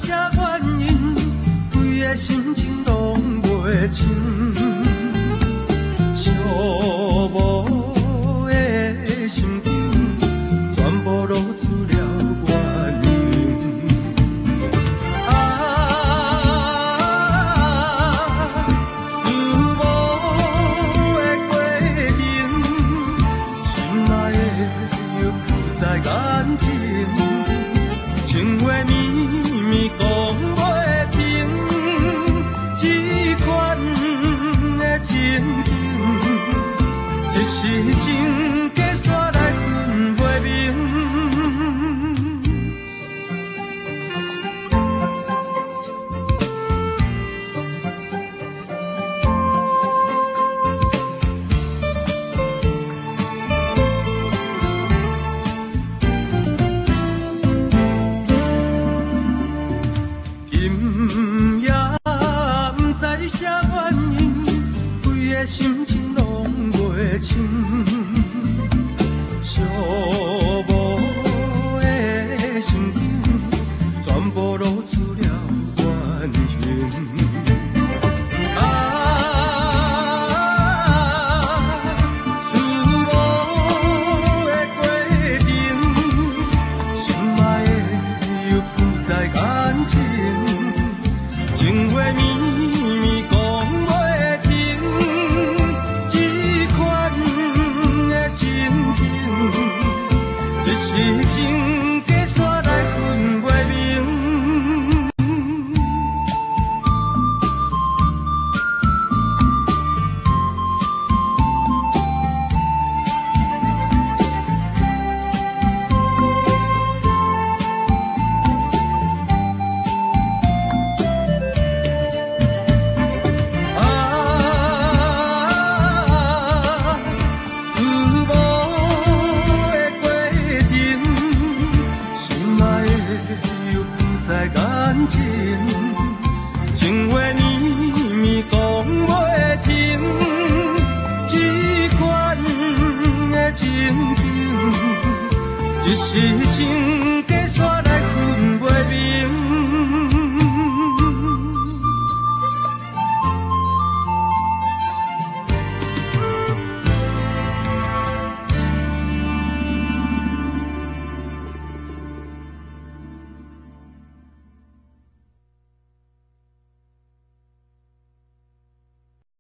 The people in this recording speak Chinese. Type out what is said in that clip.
些原因，规个心情拢袂清。寂寞的心境，全部露出了原因。思慕的过程，心爱的又浮在眼前。情话绵绵讲袂停，这款的情景，一时情加煞来分袂明。今夜不知啥原因，规个心情拢袂清。寂寞的心境，全部露出了原因。思慕的过程，心爱的又浮在眼前。情话绵绵讲袂停，这款的情景，一时情加煞来分袂明。在眼前，情话绵绵讲袂停，这款的情景，一时情。